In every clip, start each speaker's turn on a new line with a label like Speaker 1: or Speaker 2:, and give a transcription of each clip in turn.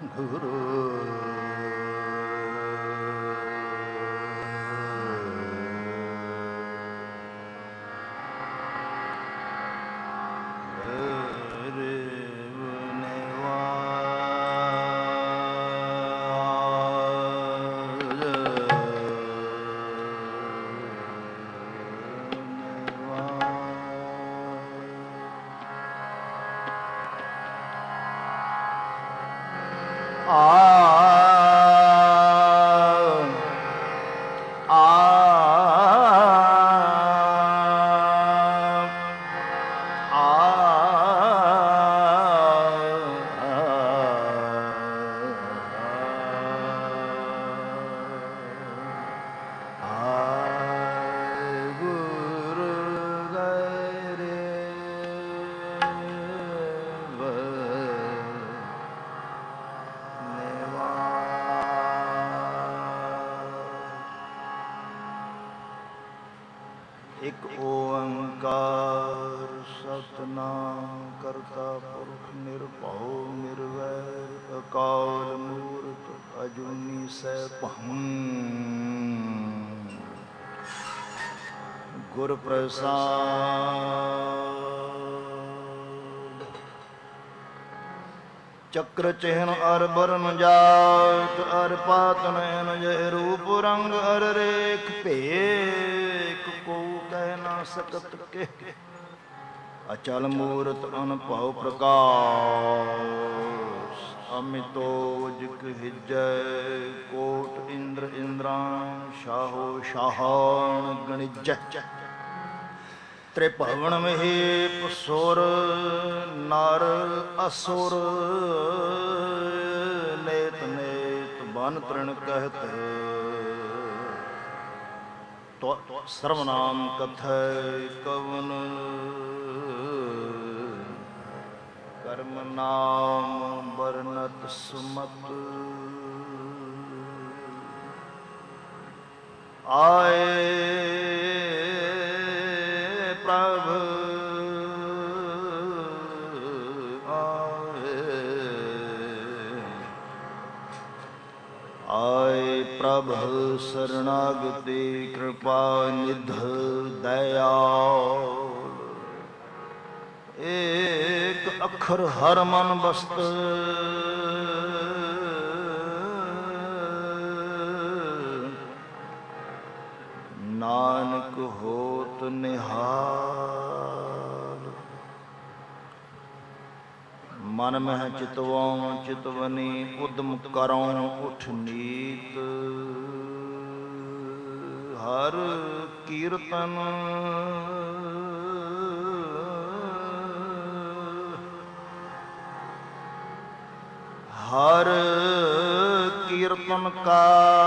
Speaker 1: ਗੁਰੂ ਇਕ ਓੰਕਾਰ ਸਤਿਨਾਮ ਕਰਤਾ ਪੁਰਖ ਨਿਰਭਉ ਨਿਰਵੈਰ ਅਕਾਲ ਮੂਰਤ ਅਜੂਨੀ ਸੈਭੰ ਗੁਰ ਪ੍ਰਸਾਦ। ਚੱਕਰ ਚਿਹਨ ਅਰ ਬਰਨ ਜਾਤ ਅਰ ਪਾਤ ਨੈਨ ਜੈ ਰੂਪ ਰੰਗ ਅਰ ਰੇਖ ਭੇਖ ਕੋ ਕਹਿ ਨਾ ਸਕਤ ਕੇ ਅਚਲ ਮੂਰਤ ਅਨਭਉ ਪ੍ਰਕਾਸ਼ ਅਮਿਤੋ ਜਿਕ ਹਿਜੈ ਕੋਟ ਇੰਦਰ ਇੰਦਰਾਨ ਸ਼ਾਹੋ ਸ਼ਾਹਾਨ ਗਣਿਜੈ ਤ੍ਰਿਭਵਨ ਮਹੇਪ ਸੁਰ ਨਰ ਅਸੁਰ ਨੇਤ ਨੇਤ ਬਨ ਤ੍ਰਿਣ ਕਹਿਤ ਸਰਵਨਾਮ ਕਥੈ ਕਵਨ ਕਰਮ ਨਾਮ ਬਰਨਤ ਸੁਮਤ ਆਏ ਪ੍ਰਭ ਆਏ ਪ੍ਰਭ ਸਰਣਾਗਤੀ ਕਿਰਪਾ ਨਿਧ ਦਇਆਲ ਏਕ ਅੱਖਰ ਹਰ ਮਨ ਬਸਤ ਨਾਨਕ ਹੋਤ ਨਿਹਾਲ ਮਨ ਮਹਿ ਚਿਤਵਾਂ ਚਿਤਵਨੀ ਉਦਮ ਕਰਉ ਉਠ ਨੀਤ ਹਰ ਕੀਰਤਨ ਹਰ ਕੀਰਤਨ ਕਾ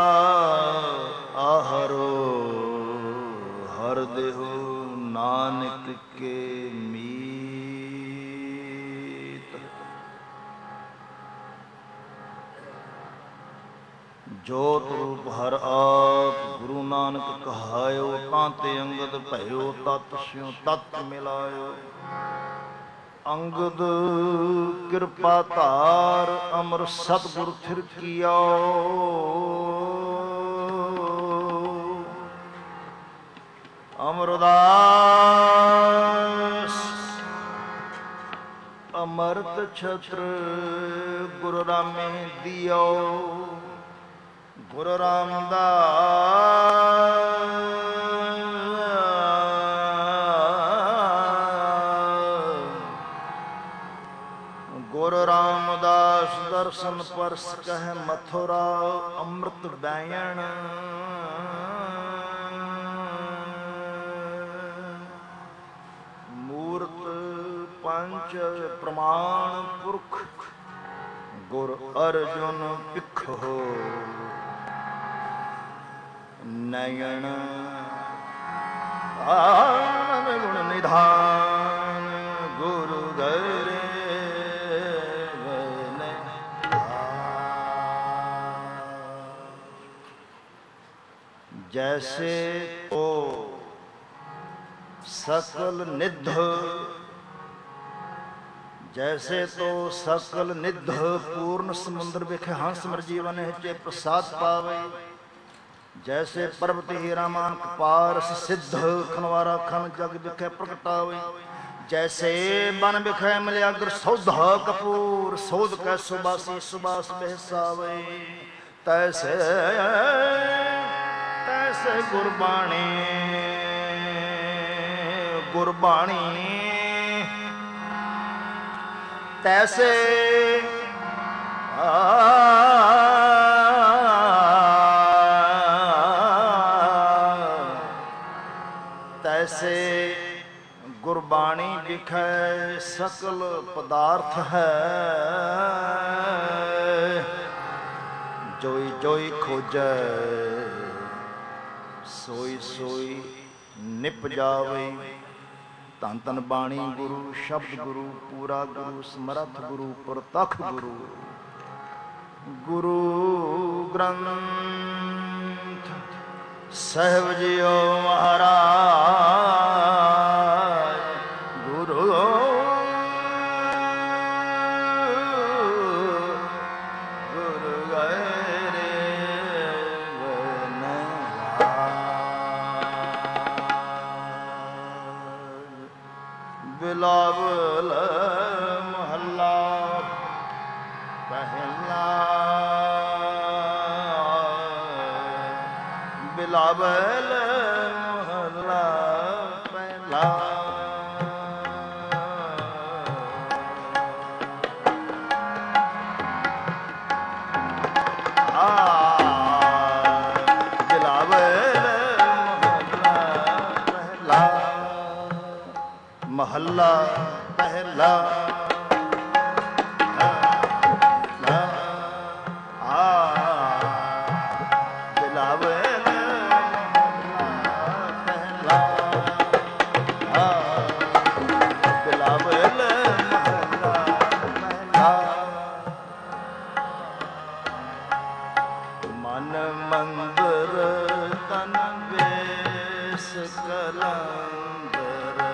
Speaker 1: ਆਹਰੋ ਹਰ ਦੇਹੁ ਨਾਨਕ ਕੇ ਮੀਤ ਜੋਤ ਰੂਪ ਹਰ ਆਪ ਗੁਰੂ ਨਾਨਕ ਕਹਾਇਓ ਤਾਂ ਤੇ ਅੰਗਦ ਭਇਓ ਤਤ ਸਿਉ ਤਤ ਮਿਲਾਇਓ ਅੰਗਦ ਕਿਰਪਾ ਧਾਰ ਅਮਰ ਸਤਿਗੁਰ ਥਿਰ ਕੀਓ ਅਮਰਦਾਸ ਅਮਰਤ ਛਤਰ ਗੁਰੂ ਰਾਮੇ ਦਿਓ ਗੁਰੂ ਰਾਮਦਾਸ ਗੁਰੂ ਰਾਮਦਾਸ ਦਰਸ਼ਨ ਪਰਸ ਕਹਿ ਮਥੁਰਾ ਅੰਮ੍ਰਿਤ ਬੈਣ ਮੂਰਤ ਪੰਚ ਪ੍ਰਮਾਣ ਪੁਰਖ ਗੁਰ ਅਰਜੁਨ ਭਿਖੋ ਨਯਨ ਆਨੰਦ ਗੁਣ ਨਿਧਾਨ ਗੁਰੂ ਗਰੇ ਜੈਸੇ ਓ ਸਕਲ ਨਿਧ जैसे तो सकल निध पूर्ण समुद्र विखे हंस मर जीवन चे प्रसाद पावे, जैसे पर्वत हीरा मान कपार सिद्ध खनवारा खन जग विखे प्रगटावे, जैसे बन बिखे मिलयाग्र सौधा कपूर सौध कै सुबासी सुबास बेहसावे, तैसे तैसे गुरबाणी गुरबाणी तैसे तैसे गुरबाणी विखै सकल पदार्थ है, जोई जोई खोजै सोई सोई निप जावे, धन धन बाणी गुरु शब्द गुरु पूरा गुरु समर्थ गुरु प्रतख गुरु, गुरु ग्रंथ साहिब जियो महाराज, गुरु गुरु गैरे बिलावल महला पहला, बिलावल महला पहला, महला पहला मन मंदिर तन बेस कलंदर,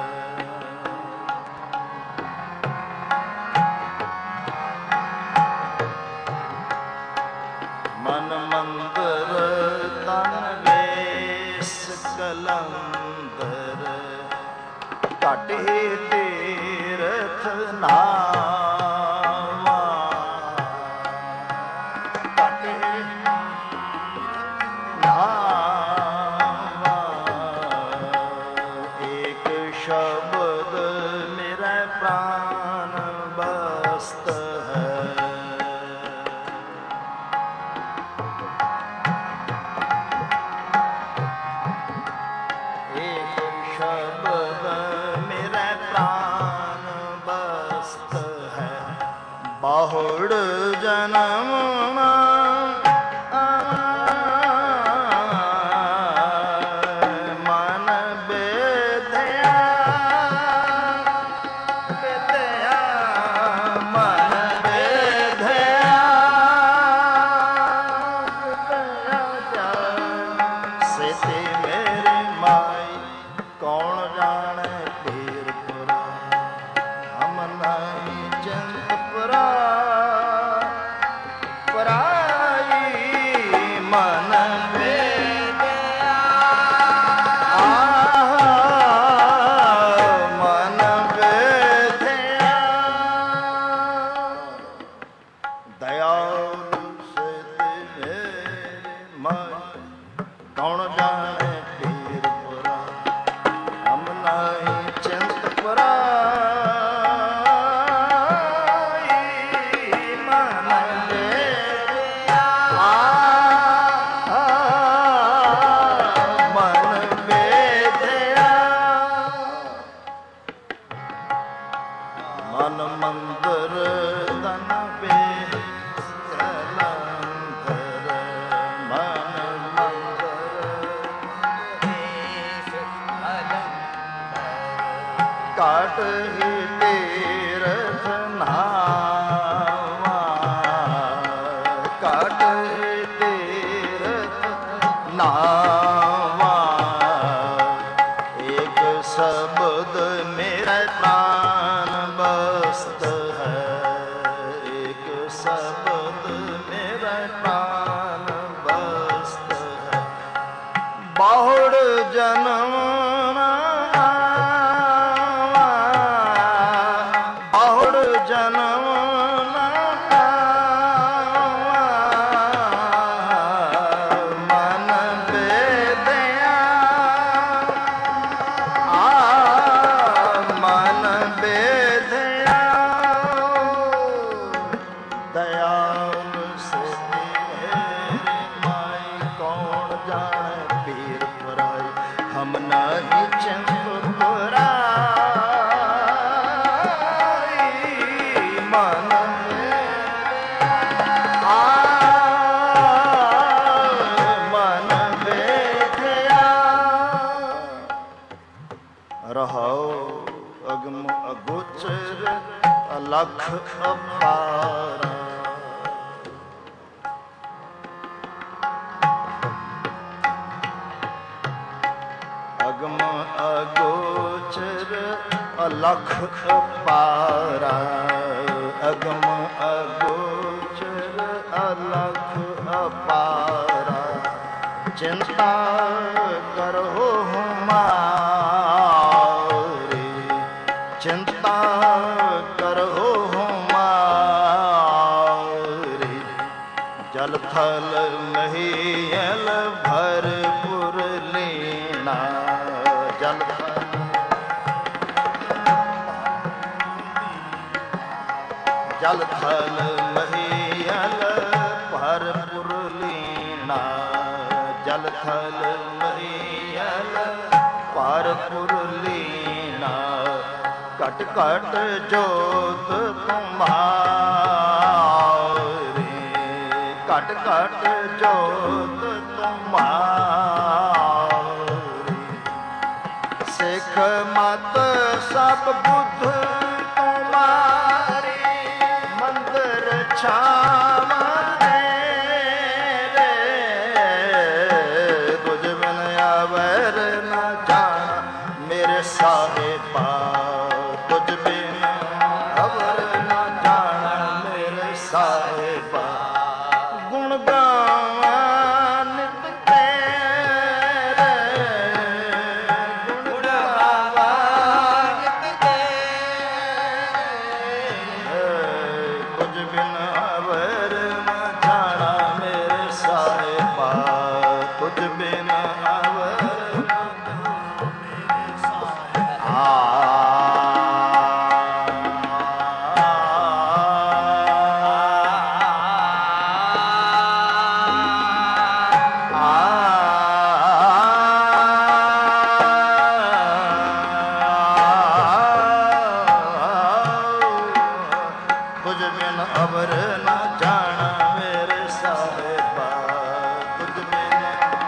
Speaker 1: मन मंदिर तन बेस कलंदर, घट ही तीरथ नावा, घट ही नावा, एक शब्द मेरा प्राण बस्त है, बाहुड़ जन्म मन बेदया बेदया मन बेदया सेते मेरे माई कौन जाने पीरपुरा, हम नहीं जंतपुरा कौन जाने पीरपुरा, हम नहीं चिंतपुरा, मन बेदया मन बेदया, मन मंदिर तन बेस कलंदर, मन काट ही तीरथ नावा, काट ही तीरथ नावा, एक शब्द मेरा प्राण बस्त नहीं चिंत पुराई मन मन बेधिया रहो अगम अगोचर अलख अपारा अगम अगोचर अलख अपारा अगम अगोचर अलख अपारा चिंता करो हमारी चिंता करो हमारी जल थल महियल भरपुर लीना जल जल थल महियल भरपुर लीना जल थल महियल भरपुर लीना घट घट जोत तुम्हारी घट घट जोत तुम्हारी सिख मत सब बुद्ध तुम्हारी मंदिर छाव रे तुझ बिन अवर न जाना मेरे साहिबा तुझ बिन अवर न जाना मेरे साहिबा गुण गावा नित तेरे गुण गावा नित तेरे तुझ बिन अवर न जाना मेरे साहिबा तुझ बिन अवर तुझ बिन अवर न जाना मेरे साहिबा तुझ बिन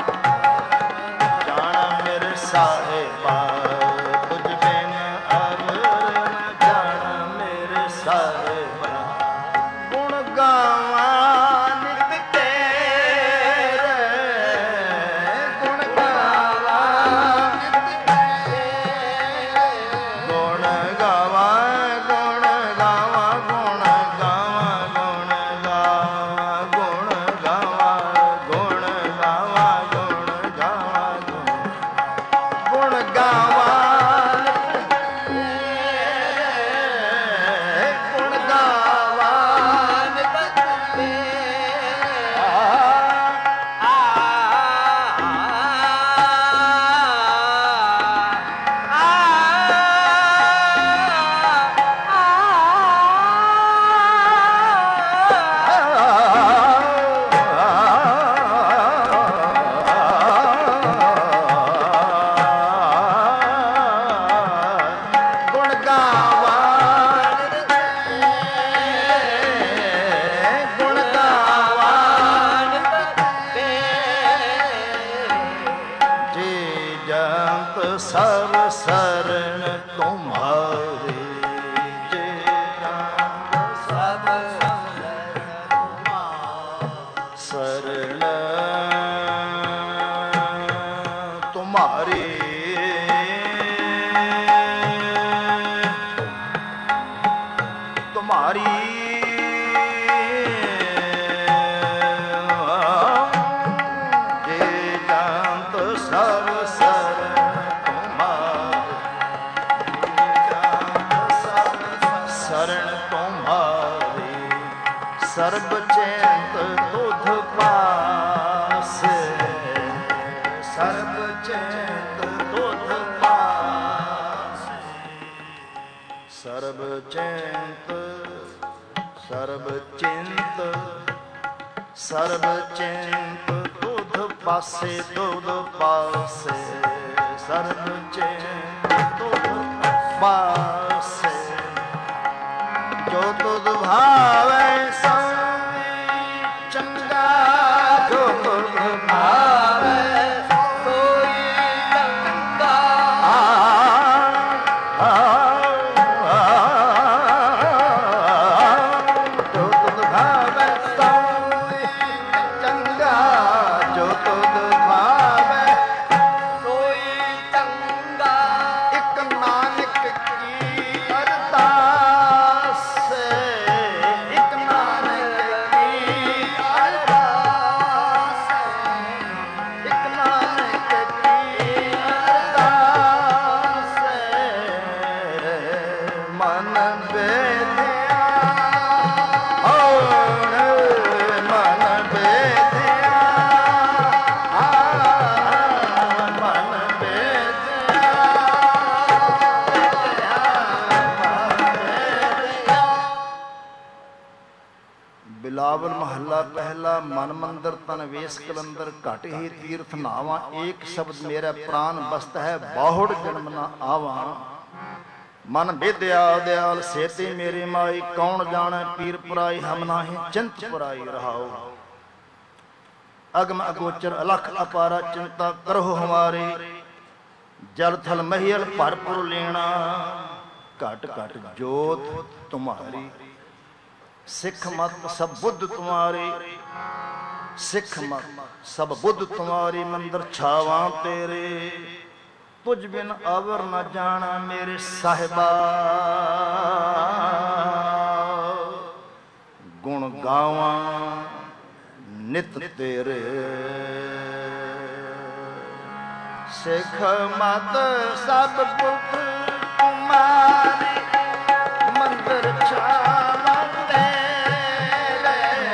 Speaker 1: जाना मेरे साहिबा तुझ बिन अवर न जाना मेरे साहिबा गुण गावा नित तेरे गुण गावा नित तेरे गुण गावा गुण गावा गुण गावा गुण गावा गुण गावा गुण गावा गुण गावा गुण गावा गुण गावा गुण गावा गुण गावा जी जंत सब शरण तुम्हारी जी जंत सब शरण तुम्हारी तुम्हारी जे जानत सब शरण तुम्हारी शरण तुम्हारी सर्ब चैत तुध पासे सर्ब चैत तुध पासे सर्ब चैत सर्ब चिंत सर्ब चिंत तुध पासे तुध पासे ਸਰਬ ਚੈਨ ਤੁਧ ਬਾਸੈ ਜੋ ਤੁਧ ਭਾਵੈ ਸੋਈ ਚੰਗਾ ਜੋ ਤੁਧ ਭਾਵੈ ਸੋਈ ਚੰਗਾ ਜੋ ਤੁਧ ਭਾਵੈ ਸੋਈ ਚੰਗਾ ਜੋ ਤੁਧ ਭਾਵੈ ਸੋਈ ਚੰਗਾ ਇਕ ਨਾਨਕ ਕੀ ਅਰਦਾਸ ਇਕ ਨਾਨਕ ਕੀ ਅਰਦਾਸ ਇਕ ਨਾਨਕ ਕੀ ਅਰਦਾਸ ਮਨ ਬੇਧਿਆ ਹੋਣ ਮਨ ਬੇਧਿਆ ਮਨ ਬੇਧਿਆ ਬਿਲਾਵਲ ਮਹੱਲਾ ਪਹਿਲਾ ਮਨ ਮੰਦਰ ਤਨ ਵੇਸ ਕਲੰਦਰ ਘਟ ਹੀ ਤੀਰਥ ਨਾਵਾਂ ਏਕ ਸ਼ਬਦ ਮੇਰਾ ਪ੍ਰਾਨ ਬਸਤ ਹੈ ਬਾਹੁੜ ਜਨਮ ਨਾ ਆਵਾਂ ਮਨ ਵਿਦਿਆ ਦਿਆਲ ਸੇਤੀ ਮੇਰੇ ਮਾਈ ਕੌਣ ਜਾਣੈ ਪੀਰ ਪਰਾਈ ਹਮ ਨਾਹੀ ਚਿੰਤ ਪਰਾਈ ਰਹਾਉ ਅਗਮ ਅਗੋਚਰ ਅਲਖ ਅਪਾਰਾ ਚਿੰਤਾ ਕਰਹੁ ਹਮਾਰੀ ਜਲ ਥਲ ਮਹੀਲ ਭਰਪੁਰ ਲੈਣਾ ਘਟ ਘਟ ਜੋਤ ਤੁਮਾਰੀ ਸਿੱਖ ਮਤ ਸਭ ਬੁੱਧ ਤੁਮਾਰੀ ਸਿੱਖ ਮਤ ਸਭ ਬੁੱਧ ਤੁਮਾਰੀ ਮੰਦਰ ਛਾਵਾਂ ਤੇਰੇ ਤੁਝ ਬਿਨ ਅਵਰ ਨ ਜਾਣਾ ਮੇਰੇ ਸਾਹਿਬਾ ਗੁਣ ਗਾਵਾਂ ਨਿਤ ਤੇਰੇ ਸਿੱਖ ਮਤ ਸਭ ਬੁੱਧ ਤੁਮਾਰੀ ਮੰਦਰ ਛਾਵਾਂ ਤੇਰੇ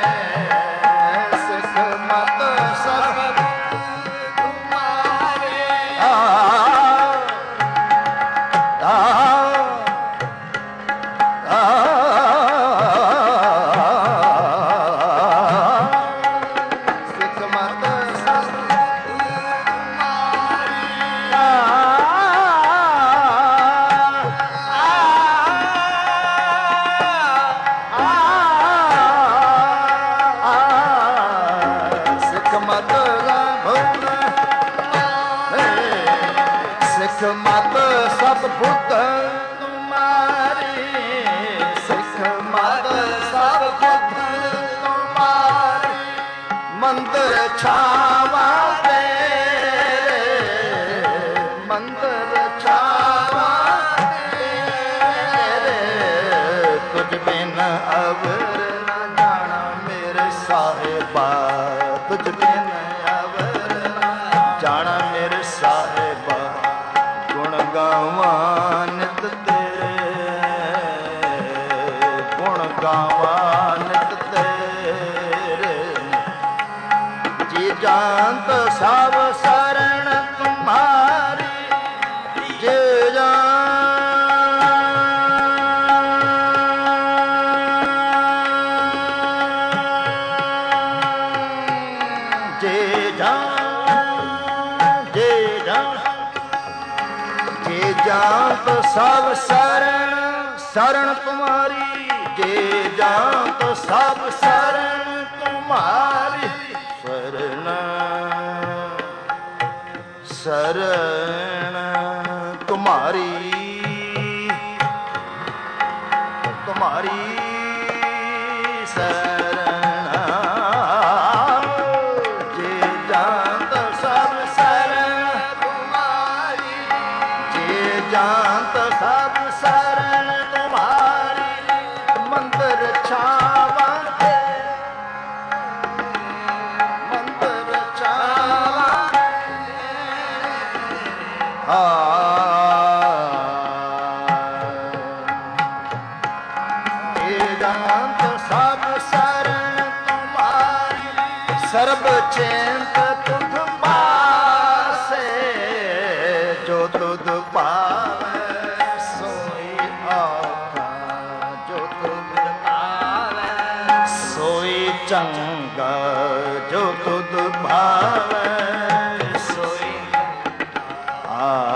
Speaker 1: ਸਿੱਖ ਮਤ ਸਭ ਤੁਮਾਰੀ ਸਿੱਖ ਮਤ ਸਭ ਸਿੱਖ ਮਤ ਸਿੱਖ ਮਤ ਸਭ ਬੁੱਧ ਤੁਮਾਰੀ ਸਿੱਖ ਮਤ ਸਭ ਬੁੱਧ ਤੁਮਾਰੀ ਮੰਦਰ ਛਾਵਾਂ ਤੇਰੇ ਮੰਦਰ ਛਾਵਾਂ ਤੇਰੇ ਤੁਝ ਬਿਨ ਅਵਰ ਨ ਜਾਣਾ ਮੇਰੇ ਸਾਹਿਬਾ ਤੁਝ ਬਿਨ ਅਵਰ ਨ ਜਾਣਾ ਮੇਰੇ ਸਾਹਿਬਾ ਗੁਣ ਗਾਵਾਂ ਨਿਤ ਤੇਰੇ ਗੁਣ ਗਾਵਾਂ ਨਿਤ ਤੇਰੇ ਜੀ ਜਾਨਤ ਸਭ ਸਰਣ ਤੁਮਾਰੀ ਜੇ जात सब शरण शरण तुम्हारी जे जात सब शरण तुम्हारी शरण शरण तुम्हारी तुम्हारी शरण जे जात सब शरण तुम्हारी जे जात सब शरण तुम्हारी मंदिर छावा मंदिर छावा जे जात सब शरण तुम्हारी सर्ब चिंत तुझ पासे जो तुझ पावे सोई आका जो तुझ पावे सोई चंगा जो तुझ भावे सोई आ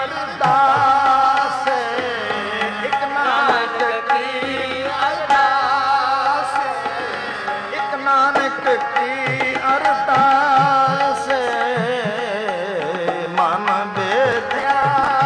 Speaker 1: ਅਰਦਾਸ, ਇੱਕ ਨਾਨਕ ਕੀ ਅਰਦਾਸ, ਇੱਕ ਨਾਨਕ ਕੀ ਅਰਦਾਸ, ਮਨ ਬੇਦਿਆ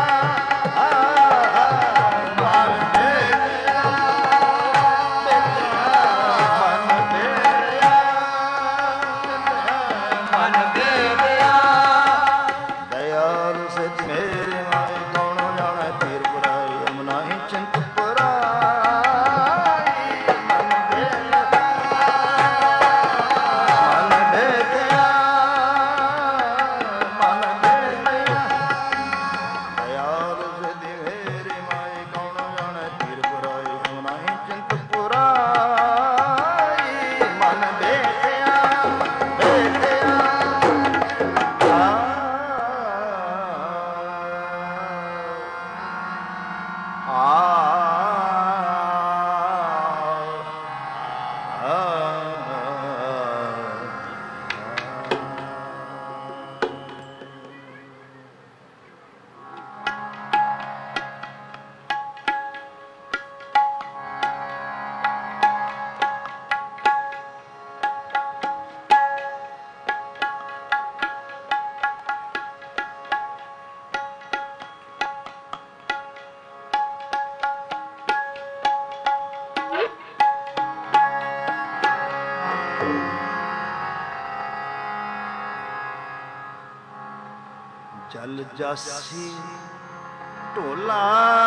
Speaker 1: ਜਲ ਜਾਸੀ ਢੋਲਾ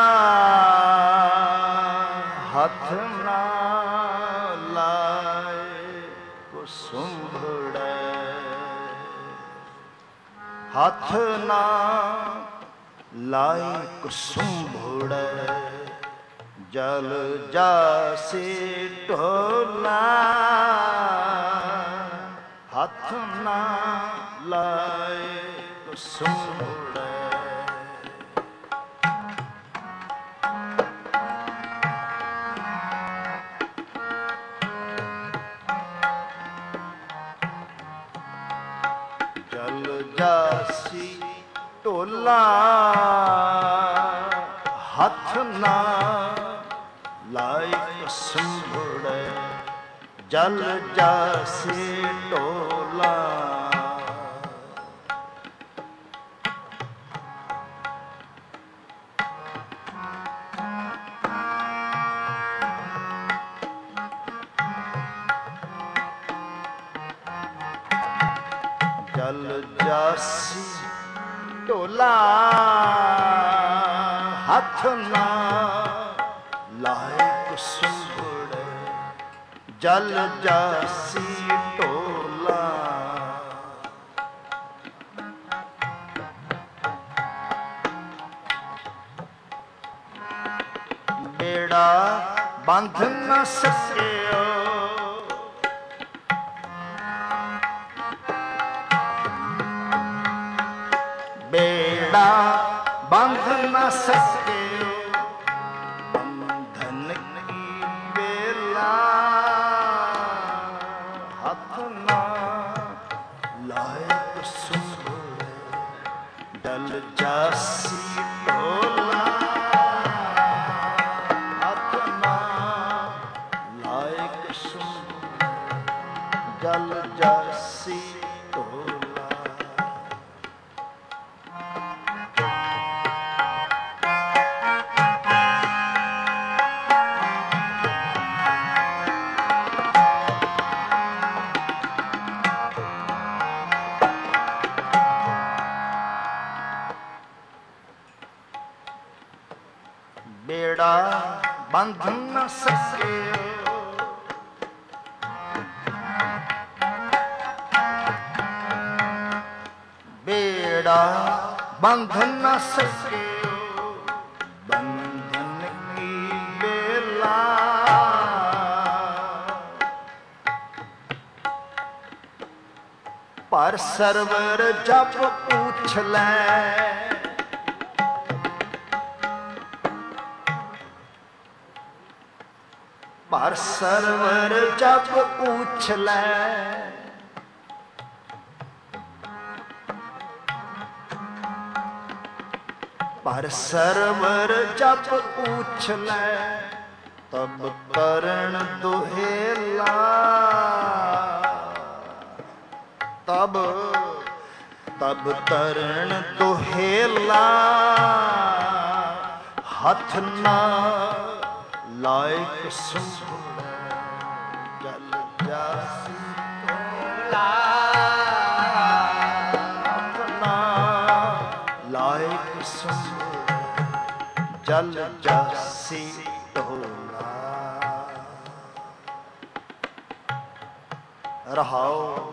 Speaker 1: ਹੱਥ ਨਾ ਲਾਏ ਕੁਸੁੰਭੜੈ, ਹੱਥ ਨਾ ਲਾਏ ਕੁਸੁੰਭੜੈ, ਜਲ ਜਾਸੀ ਢੋਲਾ ਹੱਥ ਨਾ ਲਾਏ ਕੁਸੁੰਭੜੈ। ਜਲ ਜਾਸੀ ਢੋਲਾ ਹੱਥ ਨਾ ਲਾਏ ਕੁਸੁੰਭੜੈ, ਜਲ ਜਾਸੀ ਢੋਲਾ ਜਲ ਜਾਸੀ ਢੋਲਾ ਹੱਥ ਨਾ ਲਾਏ ਕੁਸੁੰਭੜੈ, ਜਲ ਜਾਸੀ ਢੋਲਾ ਬੇੜਾ ਬੰਧ ਨਾ ਸਕਿਓ, ਬੇੜਾ ਬੰਧ ਨਾ ਸਕਿਓ, ਬੰਧਨ ਕੀ ਵੇਲਾ ਹੱਥ ਨਾ ਲਾਏ ਕੁਸੁੰਭੜੈ, ਜਲ ਜਾਸੀ ਢੋਲਾ ਹੱਥ ਨਾ ਲਾਏ ਕੁਸੁੰਭੜੈ, ਜਲ ਜਾਸੀ ਢੋਲਾ। ਬੇੜਾ ਬੰਧ ਨਾ ਸਕਿਓ, ਬੇੜਾ ਬੰਧ ਨਾ ਸਕਿਓ, ਬੰਧਨ ਕੀ ਵੇਲਾ ਪਰ ਸਰਵਰ ਜਪ ਪੁੱਛ ਲੈ, ਪਰ ਸਰਵਰ ਜਪ ਪੁੱਛ ਲੈ, ਪਰ ਸਰਵਰ ਜਪ ਉਛਲੈ ਤਬ ਤਰਨ ਦੁਹੇਲਾ। ਤਬ ਤਬ ਤਰਨ ਦੁਹੇਲਾ ਹੱਥ ਨਾ ਲਾਇਕ ਸੁਭੜ ਜਲ ਜਾਸੀ ਢੋਲਾ। ਹੱਥ ਨਾ ਲਾਇਕ ਸੁਭੜ ਜਲ ਜਾਸੀ ਢੋਲਾ। ਰਹਾਉ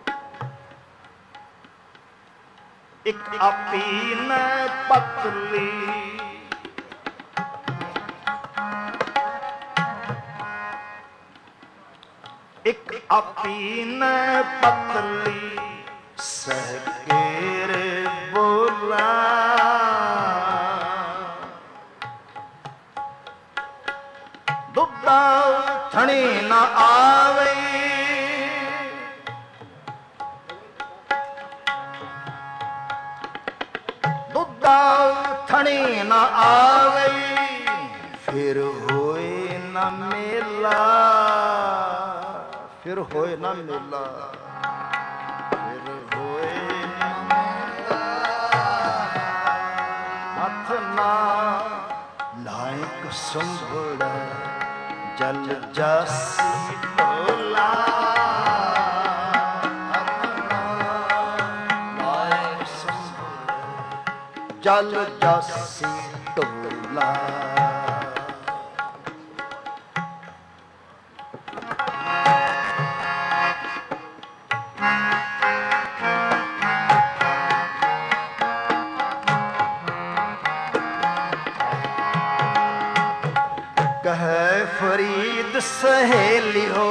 Speaker 1: ਇੱਕ ਆਪੀ ਨੈ ਪਤਲੀ ਇੱਕ ਆਪੀ ਨੈ ਪਤਲੀ ਸਹਿ ਕੇਰੇ ਬੋਲਾ। ਦੁੱਧਾ ਥਣੀ ਨਾ ਆਵੇ ਦੁੱਧਾ ਥਣੀ ਨਾ ਆਵੇ ਫਿਰ ਹੋਏ ਨਾ ਮੇਲਾ। ਫਿਰ ਹੋਏ ਨਾ ਮੇਲਾ। ਫਿਰ ਹੋਏ ਨਾ ਮੇਲਾ। ਹੱਥ ਨਾ ਲਾਇਕ ਸੁੰਭੜ ਜਲ ਜਾਸੀ ਢੋਲਾ। ਹੱਥ ਨਾ ਲਾਇਕ ਸੁੰਭੜ ਜਲ ਜਾਸੀ ਢੋਲਾ। ਕਹੈ ਫਰੀਦ ਸਹੇਲੀ ਹੋ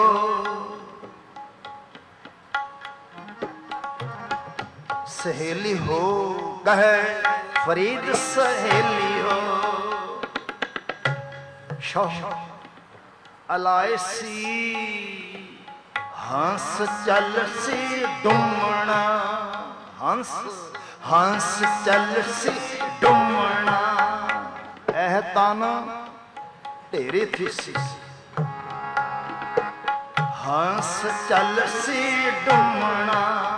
Speaker 1: ਸਹੇਲੀ ਹੋ। ਕਹੈ ਫਰੀਦ ਸਹੇਲੀ ਹੋ ਸ਼ਾਹ ਅਲਾਇਸੀ ਹੰਸ ਚੱਲ ਸੀ ਡੁੰਮਣਾ। ਹੰਸ ਹੰਸ ਚੱਲ ਸੀ ਡੁੰਮਣਾ। ਇਹ ਤਨ ਢੇਰੇ ਥੀਸੀ ਹੰਸ ਚੱਲ ਸੀ ਡੁੰਮਣਾ।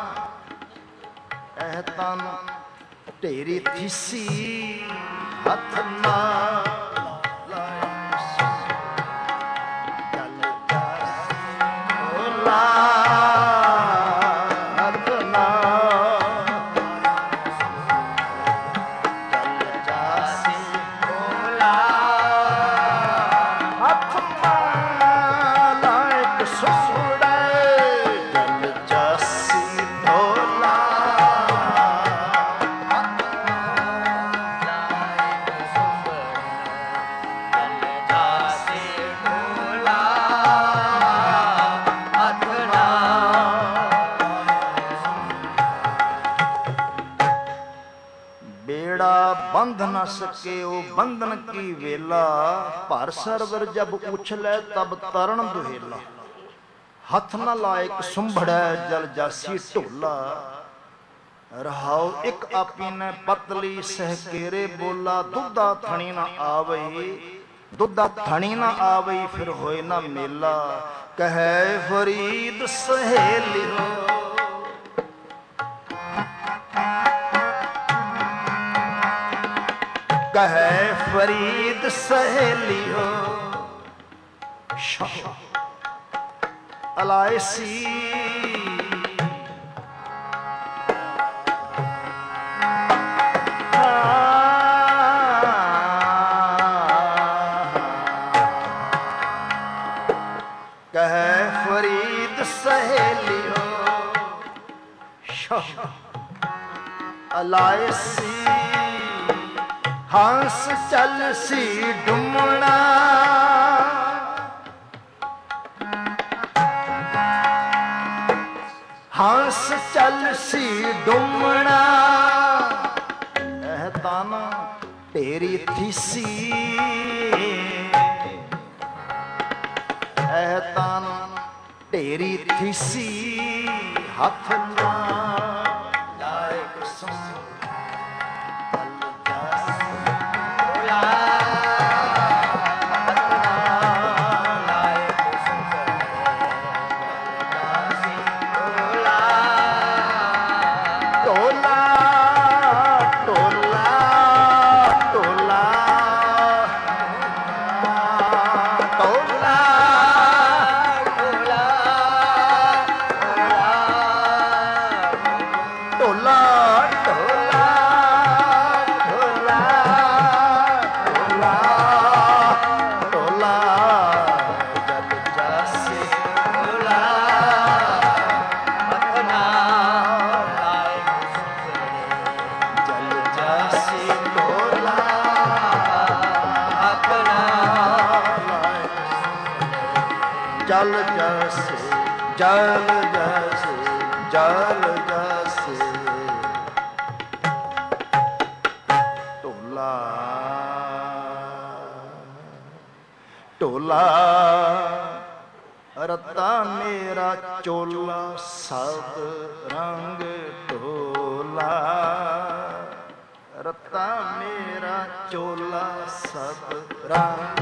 Speaker 1: ਇਹ ਤਨ ਢੇਰੀ ਥੀਸੀ ਹੱਥ ਨਾ ਲਾਇਕ ਜਲ ਜਾਸੀ ਢੋਲਾ। ਹੱਥ ਨਾ ਜਲ ਜਾਸੀ ਢੋਲਾ। ਹੱਥ ਨਾ ਲਾਇਕ ਸੁਭੜ ਜਲ ਜਾਸੀ ਢੋਲਾ। ਬੰਧ ਨ ਸਕੇ ਉਹ ਬੰਧਨ ਕੀ ਵੇਲਾ। ਭਰ ਸਰਵਰ ਜਬ ਉਛਲੈ ਤਬ ਤਰਨ ਦੁਹੇਲਾ। ਹੱਥ ਨ ਲਾਇਕ ਸੁੰਭੜੈ ਜਲ ਜਾਸੀ ਢੋਲਾ। ਰਹਾਉ ਇੱਕ ਆਪੀ ਨੇ ਪਤਲੀ ਸਹਿ ਕੇਰੇ ਬੋਲਾ। ਦੁੱਧਾ ਥਣੀ ਨਾ ਆਵਈ ਦੁੱਧਾ ਥਣੀ ਨਾ ਆਵਈ ਫਿਰ ਹੋਏ ਨਾ ਮੇਲਾ। ਕਹੈ ਫਰੀਦ ਸਹੇਲੀ ਹੋ ਕਹੈ ਫਰੀਦ ਸਹੇਲੀ ਹੋ ਸ਼ਾਹ ਅਲਾਇਸੀ ਕਹੈ ਫਰੀਦ ਸਹੇਲੀ ਹੋ ਸ਼ਾਹ ਅਲਾਇਸੀ। ਹੰਸ ਚੱਲ ਸੀ ਡੁੰਮਣਾ। ਹੰਸ ਚੱਲ ਸੀ ਡੁੰਮਣਾ। ਇਹ ਤਨ ਢੇਰੀ ਥੀਸੀ ਇਹ ਤਨ ਢੇਰੀ ਥੀਸੀ ਹੱਥ ਨਾ ਲਾਇਕ ਸੁਣ ਜਲ ਜਾਸੀ जल जैसे जल जैसे जल जैसे ढोला ढोला रता मेरा चोला सब रंग ढोला रता मेरा चोला सब रंग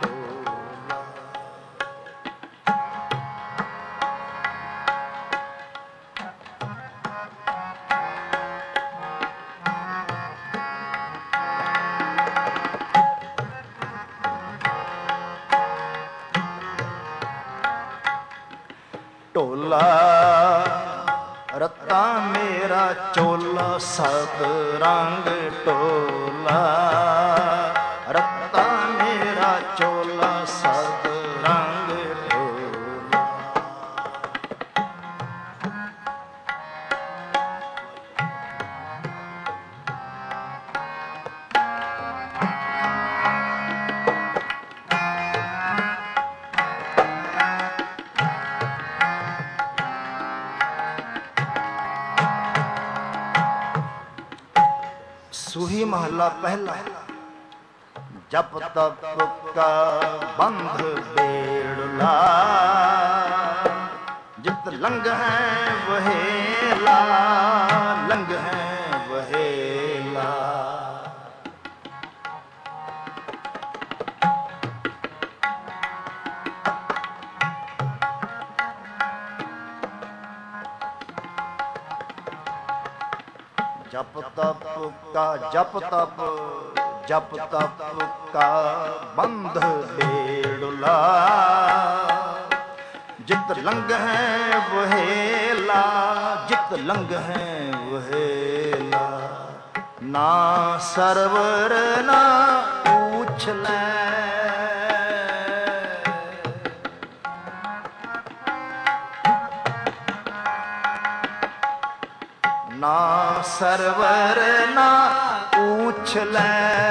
Speaker 1: ढोला रत्ता मेरा चोला सब रंग ढोला रत्ता मेरा चोला सब रंग ढोला सूही महला पहला जप तप का बंध बेड़ला जित लंग है वहेला लंग है वहेला जप तप का जप तप का बंध बेड़ुला जित लंग है वहेला जित लंग है वहेला ना सरवर ना उछलै ना सरवर ना उछलै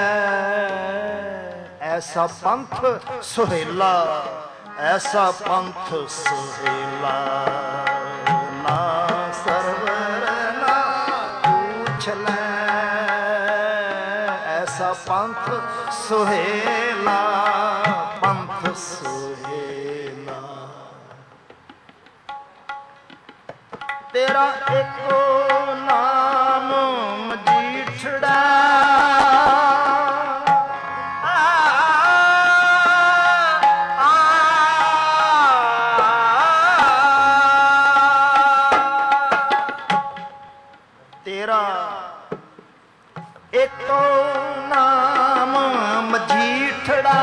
Speaker 1: ऐसा पंथ सुहेला ऐसा पंथ सुहेला ना सरवर ना उछलै ऐसा पंथ सुहेला पंथ सुहेला तेरा एको नाम मजीठड़ा तेरा एको नाम मजीठड़ा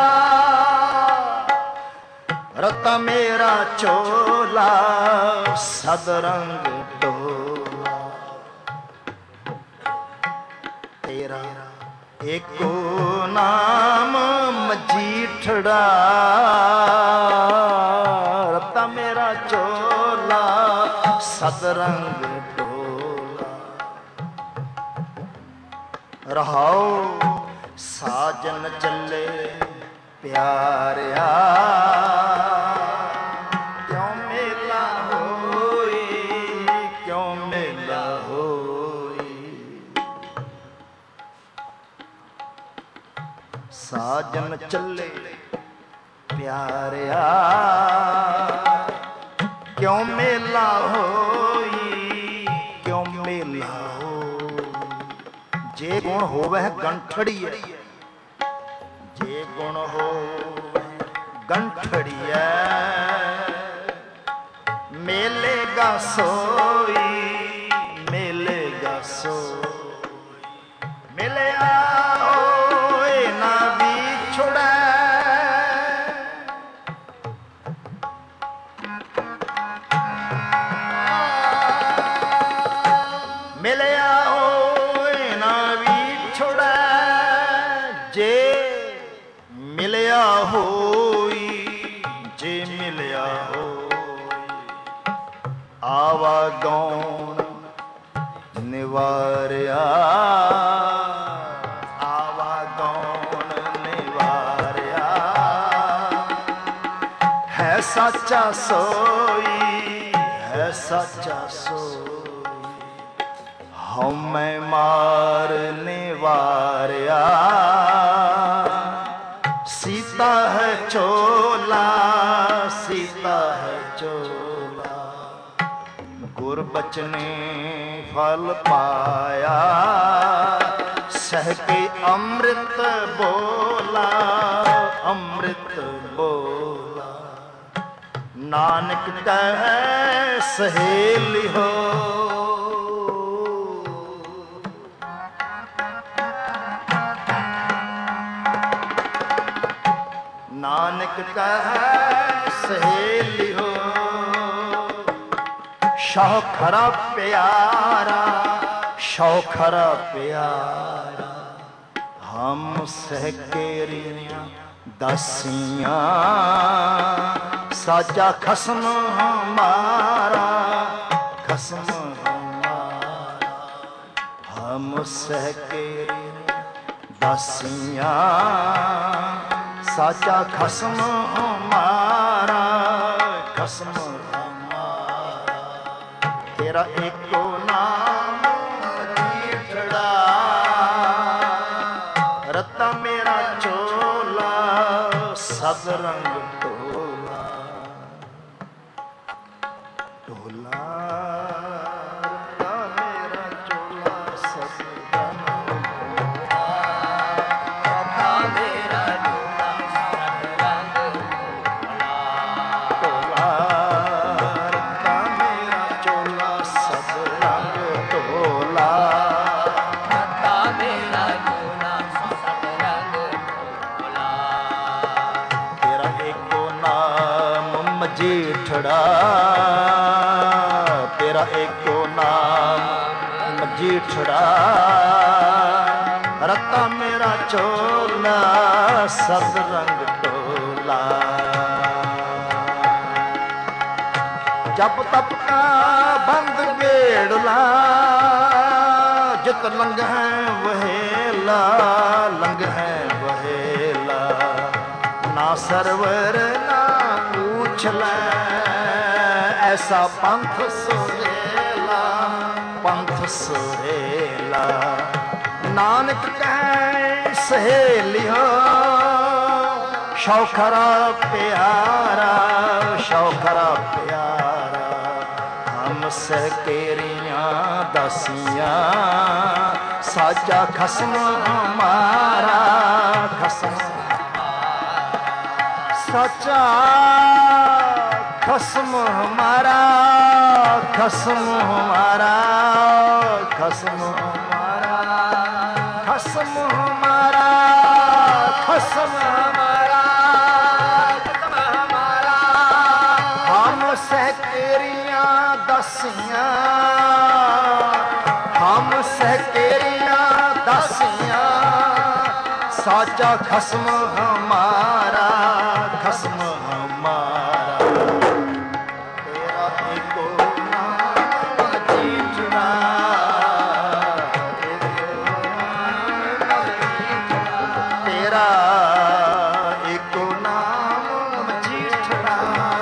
Speaker 1: रता मेरा चोला सदरंग ढोला तेरा एको नाम मजीठड़ा रता मेरा चोला सदरंग ढोला रहाओ साजन चले प्यारिया क्यों मेला होई क्यों मेला होई साजन चले प्यारिया क्यों मेला होई क्यों मेला होई जे गुण होवे गंठड़ी ਜੇ ਗੁਣ ਹੋਵੇ ਗੰਠੜੀਐ ਮੇਲੇਗਾ ਸੋਈ, ਮੇਲੇਗਾ ਸੋਈ। ਮਿਲਿਆ ਹੋਏ ਨਾ ਵਿਛੜੈ, ਮਿਲਿਆ ਹੋਏ ਨਾ ਵਿਛੜੈ। ਜੇ ਮਿਲਿਆ ਹੋਈ, ਜੇ ਮਿਲਿਆ ਹੋਈ ਆਵਾਗੌਣ ਨਿਵਾਰਿਆ, ਆਵਾਗੌਣ ਨਿਵਾਰਿਆ। ਹੈ ਸਾਚਾ ਸੋਈ, ਹੈ ਸਾਚਾ ਸੋਈ। ਹਉਮੈ ਮਾਰ ਨਿਵਾਰਿਆ, ਸੀਤਾ ਹੈ ਚੋਲਾ, ਸੀਤਾ ਹੈ ਚੋਲਾ। ਗੁਰ ਬਚਨੇ ਫਲ ਪਾਇਆ, ਸਹਿ ਕੇ ਅੰਮ੍ਰਿਤ ਬੋਲਾ, ਅੰਮ੍ਰਿਤ ਬੋਲਾ। ਨਾਨਕ ਕਹੈ ਸਹੇਲੀ ਹੋ, ਨਾਨਕ ਕਹੈ ਸਹੇਲੀ ਹੋ। ਸ਼ੌਖਰਾ ਪਿਆਰਾ, ਸ਼ੌਖਰਾ ਪਿਆਰਾ। ਹਮ ਸਹਿ ਕੇਰੀਆਂ ਦਾਸੀਆਂ, ਸਾਚਾ ਖਸਮ ਹਮਾਰਾ, ਖਸਮ ਹਮਾਰਾ। ਹਮ ਸਹਿ ਕੇਰੀਆਂ ਦਾਸੀਆਂ, ਸਾਚਾ ਖਸਮ ਹਮਾਰਾ, ਖਸਮ ਹਮਾਰਾ। ਤੇਰਾ ਏਕੋ ਨਾਮ ਜੀਠੜਾ, ਰਤਾ ਮੇਰਾ ਚੋਲਾ, ਸਦ ਰੰਗ ਢੋਲਾ, ਢੋਲਾ ਰਤਾ ਮੇਰਾ ਚੋਲਾ, ਸਦ ਰੰਗ ਢੋਲਾ, ਰਤਾ ਮੇਰਾ ਜੀਠੜਾ। ਤੇਰਾ ਏਕੋ ਨਾਮ ਮਜੀਠੜਾ, ਰਤਾ ਮੇਰਾ ਚੋਲਾ, ਸਦ ਰੰਗ ਢੋਲਾ। ਜਪ ਤਪ ਕਾ ਬੰਦ ਗੇੜਲਾ, ਜਿਤ ਲੰਘ ਹੈ ਵਹੇਲਾ, ਲੰਘ ਹੈ ਵਹੇਲਾ। ਨਾ ਸਰਵਰ ਨਾ पूछ ले, ऐसा पंथ सुहेला, पंथ सुहेला। नानक कहे सहेली हो, शौखरा प्यारा, शौखरा प्यारा। हम सह केरियां दासियां, साचा खसम हमारा, खसम साचा खसम हमारा, खसम हमारा, खसम हमारा, खसम हमारा, खसम हमारा, खसम हमारा। हम सह केरियां दासियां, हम सह केरियां दासियां, साचा खसम हमारा, खसम हमारा। तेरा एको नाम जीठड़ा, तेरा एको नाम जीठड़ा।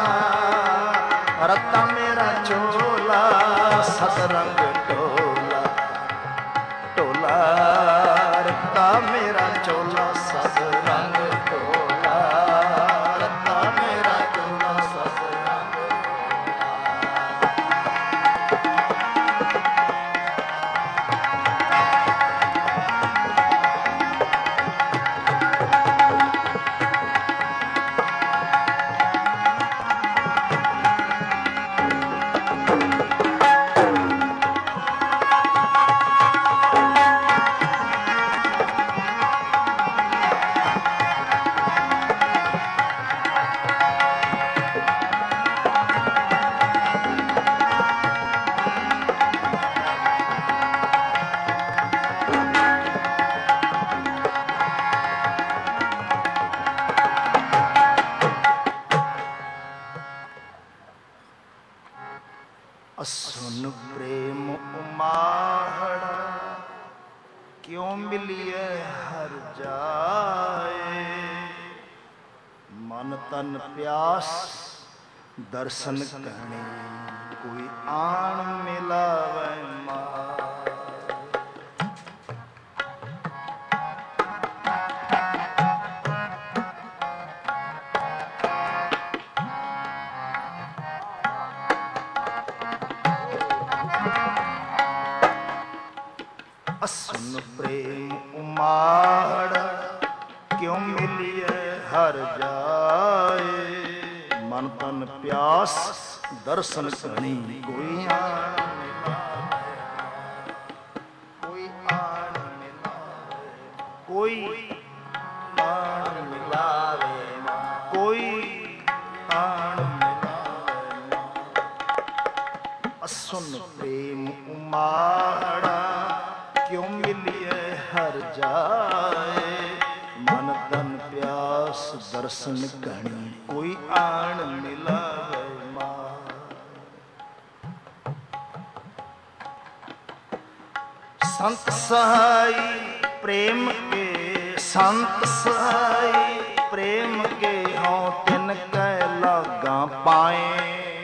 Speaker 1: रता मेरा चोला, सतरंग ढोला, ढोला। रता मेरा चोला, सतरंग ढोला, रता मेरा तन प्यास दर्शन कहने कोई आन मिलावे मार। असुन प्रेम उमाड़ क्यों मिलिए हर जाए। मन तन प्यास दर्शन करनी कोई आन मिलावे, कोई आन मिलावे, कोई आन मिलावे, कोई आन मिलावे। असुन प्रेम उमाड़ा क्यों मिलिए हर जाए। मन तन प्यास दर्शन घनी कोई आन मिलावे मार। संत सहाई प्रेम के, संत सहाई प्रेम के हों तिन कै लागा पाए।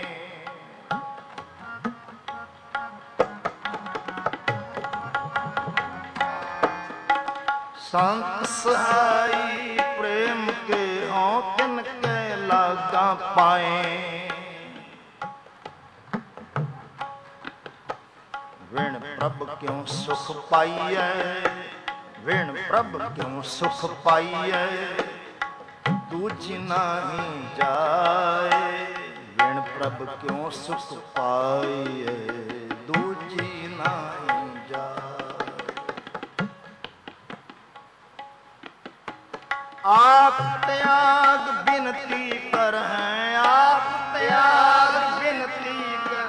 Speaker 1: संत सहाई प्रेम के हों तिन के लागा पाए। विण प्रभ क्यों सुख पाइए, विण प्रभ क्यों सुख पाइए। दूजी नहीं जाए, विण प्रभ क्यों सुख पाइए। दूजी नहीं जाए। आप त्याग बिनती कर हैं, आप त्याग बिनती कर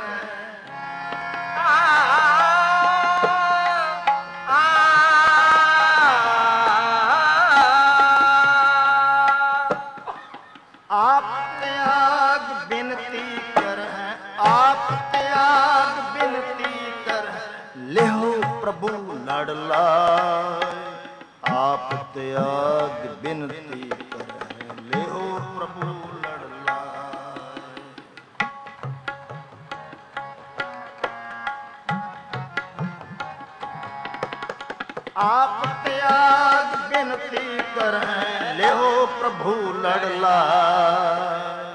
Speaker 1: आप त्याग बिनती कर हैं, आप त्याग बिनती कर लेहो प्रभु लड़ लाए। आप त्याग बिनती कर लेहो प्रभु लड़ लाए। आप त्याग बिनती कर लेहो प्रभु लड़ लाए।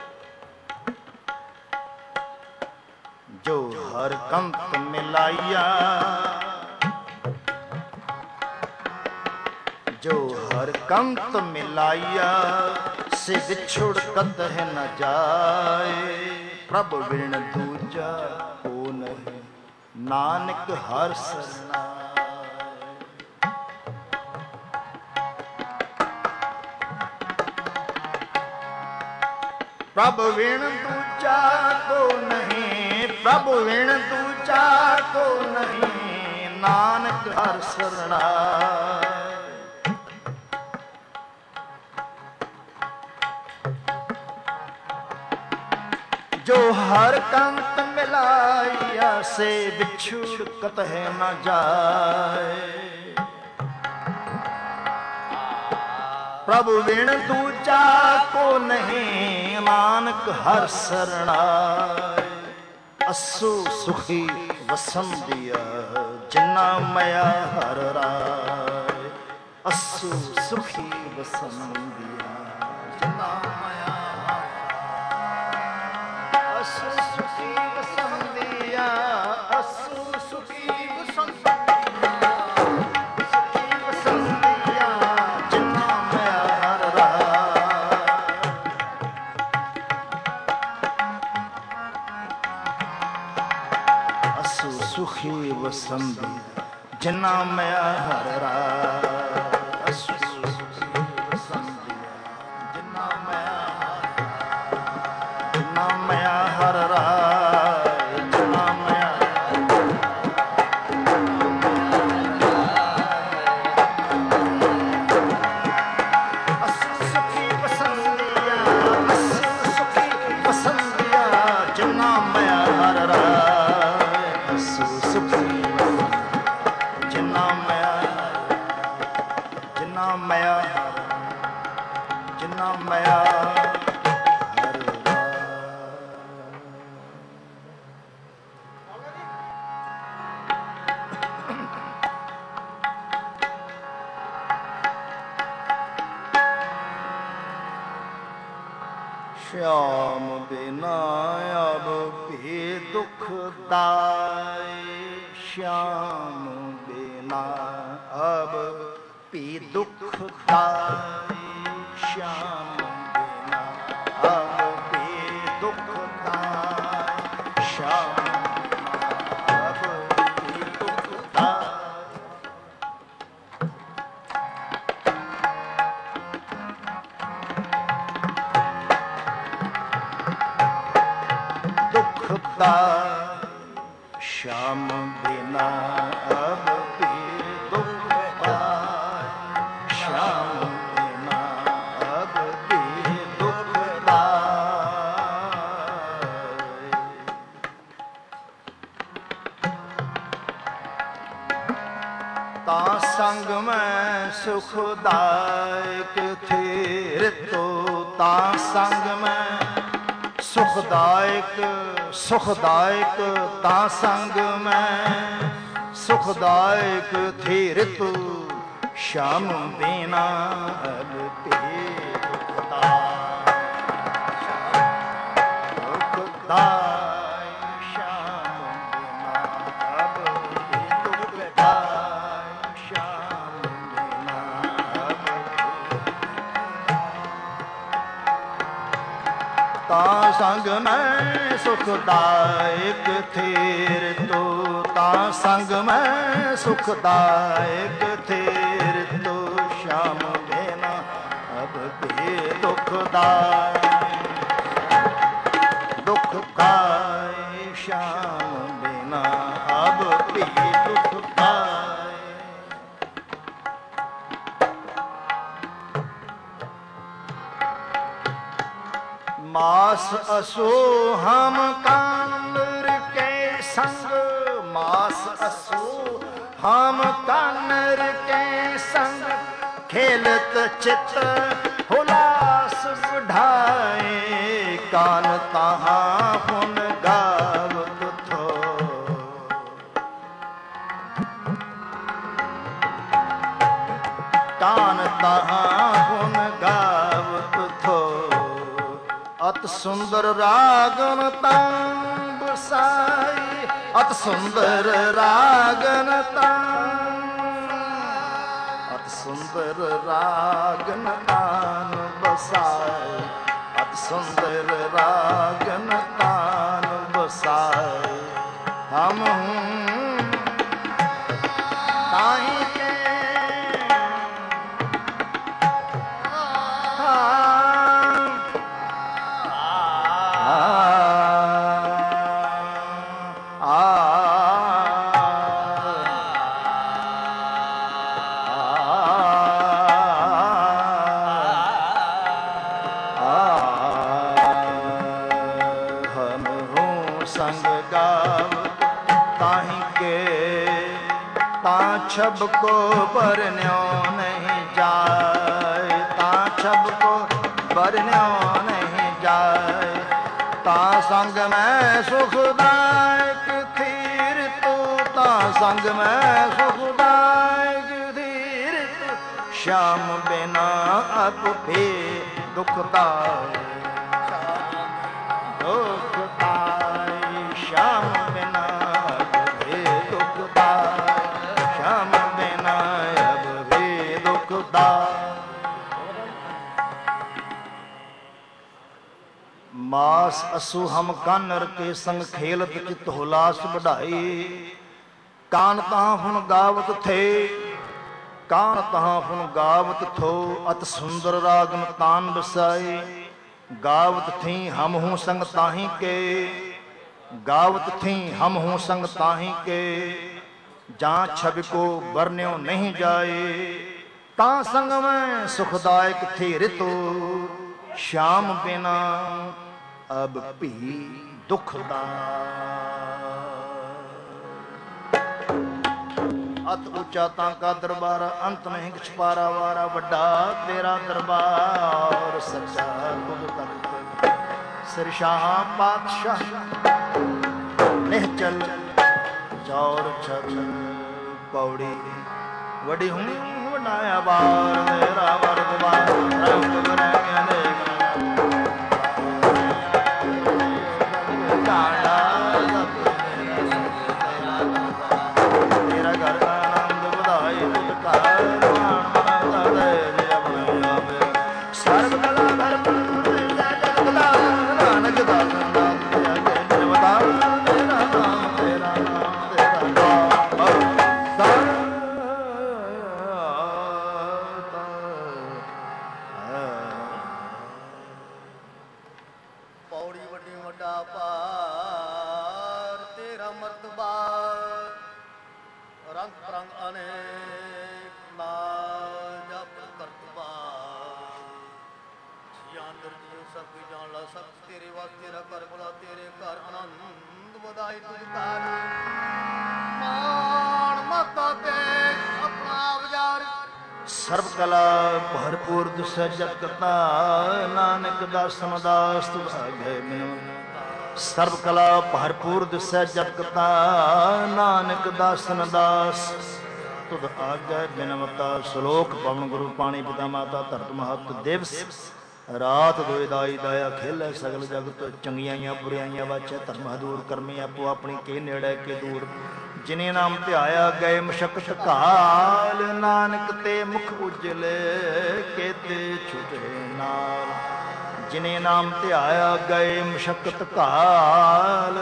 Speaker 1: जो हर कंत मिलाइया, जो हर कंत मिलाइया से बिछुड़ कतह न जाए। प्रभ बिन दूजा को नहीं नानक हर सरनाए। प्रभ बिन दूजा को नहीं, प्रभ बिन दूजा को नहीं नानक हर सरनाए। जो हर कंत मिलाइया से बिछुड़ कतह न जाए। प्रभु बिन दूजा को नहीं नानक हर सरणाए। असु सुखी वसन दिया जिन्ना मया हर राय। असु सुखी वसन दिया जिन्ना मया असु सुखी वसन दिया। असु सुखी वसन दिया सुखी वसन दिया जिन्ना मया हर राय। असु सुखी वसन दिया जिन्ना मया हर राय। असु सुखी वसन दिया जिन्ना मया जिन्ना मया हर राय। जिन्ना मया असु सुखी वसन दिया असु सुखी वसन दिया जिन्ना मया हर राय। असु सुखी जिन्ना मया जिन्ना मया ਜਿਨਾ ਮਾਇਆ श्याम बिना अब भी दुख दाए श्याम बिना अब भी दुख दाए श्याम बिना अब भी दुख दाए श्याम अब भी दुख दाए श्याम बिना अब भी दुख दाए श्याम बिना अब भी दुख दाए ता संग में सुखदायक थे ऋतु ता संग में सुखदायक सुखदायक ता संग में सुखदायक थी ऋतु श्याम बिना अब भी दुखदाय श्याम बिना अब भी दुखदाय श्याम बिना अब ता संग में सुखदायक थे ऋतु ता संग में सुखदायक थे ऋतु श्याम बिना अब भी दुखदाय दुखदाय श्याम बिना अब भी दुखदाय मास असो हम कानर के संग मास असो हम कानर के संग खेलत चित हुलास बढ़ाए कान तहाँ हुन गावत थो कान तहाँ हुन गावत थो अत सुंदर रागन तां बसाई अत सुंदर रागन तां अत सुंदर रागन तान बसाई अत सुंदर रागन तान बसाई हम ताही के छब को बरन्यो नहीं जाए ता छब को बरन्यो नहीं जाए ता संग में सुखदायक थी ऋतु ता संग में सुखदायक थी ऋतु श्याम बिना अब भी दुखदाय दुखदाय श्याम बिना अब भी दुखदाय श्याम बिना अब भी दुखदाय मास असु हम कानर के संग खेलत चित हुलास बढ़ाई कान तहाँ हुन गावत थे कान तहाँ हुन गावत थो अत सुंदर रागन तान बसाई गावत थी हम हूँ संग ताही के गावत थी हम हूँ संग ताही के जहाँ छवि को बरन्यो नहीं जाए ता संग में सुखदायक थी ऋतु श्याम बिना अब भी दुखदाय ਅਤ ਉੱਚਾ ਤਾਂ ਕਾ ਦਰਬਾਰ, ਅੰਤ ਨਹੀਂ ਕਿਛ ਪਾਰਾ ਵਾਰਾ, ਵੱਡਾ ਤੇਰਾ ਦਰਬਾਰ ਸੱਚਾ ਤੁਧ ਤਖਤ। ਸਿਰ ਸ਼ਾਹ ਪਾਤਸ਼ਾਹ ਨਿਹਚਲ ਚੌਰ ਛਛ ਪੌੜੀ, ਵਡੀ ਹੂੰ ਵਡਾਇਆ ਬਾਰ, ਮੇਰਾ ਵਰਦਵਾਰ ਰੰਗ ਬਰੰਗੇ ਅਨੇਕ ਸਰਬ ਕਲਾ ਭਰਪੂਰ ਦੁਸੈ ਜਗਤ ਕਤਾ, ਨਾਨਕ ਦਾਸਨ ਦਾਸ ਤੁਭਾਗੈ ਬਿਨੁ। ਸਰਬ ਕਲਾ ਭਰਪੂਰ ਦਿਸੈ ਜਗਤ ਕਤਾ, ਨਾਨਕ ਦਾਸਨ ਦਾਸ ਤੁਧ ਆਗੈ ਬਿਨਵਤਾ। ਸ਼ਲੋਕ ਪਵਨ ਗੁਰੂ ਪਾਣੀ ਪਿਤਾ ਮਾਤਾ ਧਰਤ ਮਹਤ ਦਿਵਸ ਰਾਤ ਦੋਇ ਦਾਈ ਦਾਇਆ ਖੇਲੈ ਸਗਲ ਜਗਤ। ਚੰਗਿਆਈਆਂ ਬੁਰਾਈਆਂ ਵਾਚੈ ਧਰਮ ਹਦੂਰ, ਕਰਮੀ ਆਪੋ ਆਪਣੀ ਕੇ ਨੇੜੇ ਕੇ ਦੂਰ। ਜਿਨੇ ਨਾਮ ਧਿਆਇਆ ਗਏ ਮਸ਼ਕਤ ਕਾਲ, ਨਾਨਕ ਤੇ ਮੁਖ ਉਜਲੇ ਕੇਤੇ ਛੁਟੇ ਨਾਲ। ਜਿਨੇ ਨਾਮ ਧਿਆਇਆ ਗਏ ਮਸ਼ਕਤ ਕਾਲ,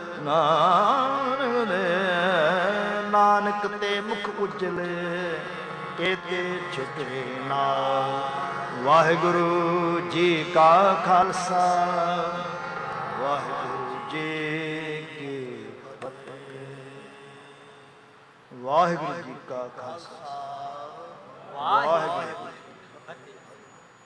Speaker 1: ਨਾਨਕ ਤੇ ਮੁਖ ਉਜਲੇ ਕੇਤੇ ਛੁਟੇ ਨਾਲ। ਵਾਹਿਗੁਰੂ ਜੀ ਕਾ ਖਾਲਸਾ, ਵਾਹਿਗੁਰੂ ਜੀ ਕੀ ਫਤਿਹ। ਵਾਹਿਗੁਰੂ ਜੀ ਕਾ ਖਾਲਸਾ, ਵਾਹਿਗੁਰੂ ਜੀ ਕੀ ਫਤਿਹ।